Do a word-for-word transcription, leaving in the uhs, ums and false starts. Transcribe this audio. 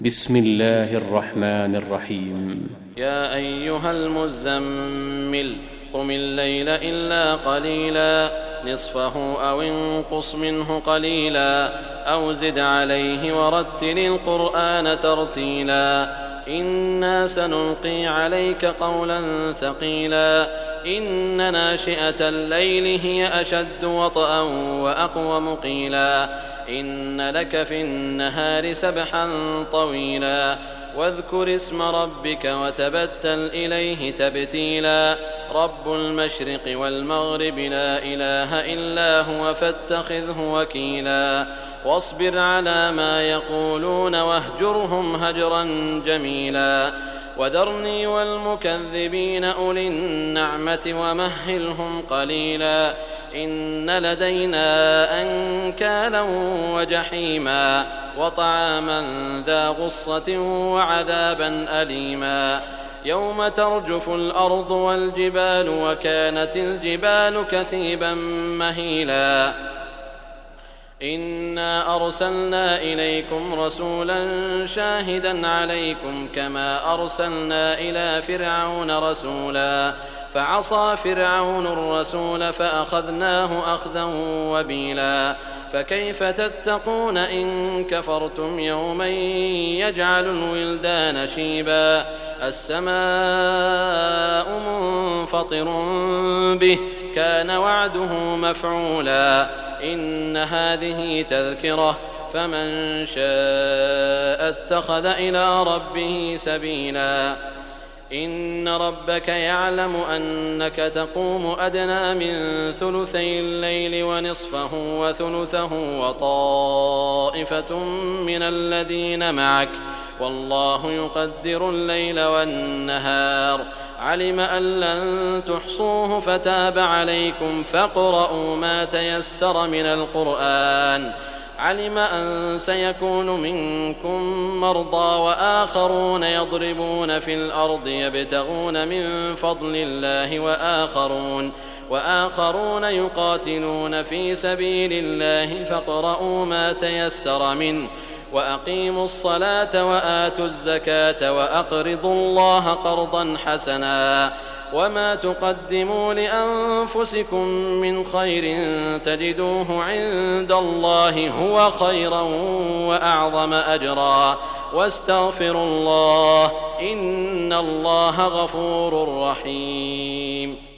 بسم الله الرحمن الرحيم. يا أيها المزمل قم الليل إلا قليلا نصفه أو انقص منه قليلا أو زد عليه ورتل القرآن ترتيلا إنا سنلقي عليك قولا ثقيلا إن ناشئة الليل هي أشد وطئا وأقوم قيلا إن لك في النهار سبحا طويلا واذكر اسم ربك وتبتل إليه تبتيلا رب المشرق والمغرب لا إله إلا هو فاتخذه وكيلا واصبر على ما يقولون واهجرهم هجرا جميلا وذرني والمكذبين أولي النعمة ومهلهم قليلا إن لدينا أنكالا وجحيما وطعاما ذا غصة وعذابا أليما يوم ترجف الأرض والجبال وكانت الجبال كثيبا مهيلا إنا أرسلنا إليكم رسولا شاهدا عليكم كما أرسلنا إلى فرعون رسولا فعصى فرعون الرسول فأخذناه أخذا وبيلا فكيف تتقون إن كفرتم يوما يجعل الولدان شيبا السماء منفطر به كان وعده مفعولا إن هذه تذكرة فمن شاء اتخذ إلى ربه سبيلا إن ربك يعلم أنك تقوم أدنى من ثلثي الليل ونصفه وثلثه وطائفة من الذين معك والله يقدر الليل والنهار علم أن لن تحصوه فتاب عليكم فاقرؤوا ما تيسر من القرآن علم أن سيكون منكم مرضى وآخرون يضربون في الأرض يبتغون من فضل الله وآخرون وآخرون يقاتلون في سبيل الله فاقرؤوا ما تيسر منه وأقيموا الصلاة وآتوا الزكاة وأقرضوا الله قرضا حسنا وما تقدموا لأنفسكم من خير تجدوه عند الله هو خيرا وأعظم أجرا واستغفروا الله إن الله غفور رحيم.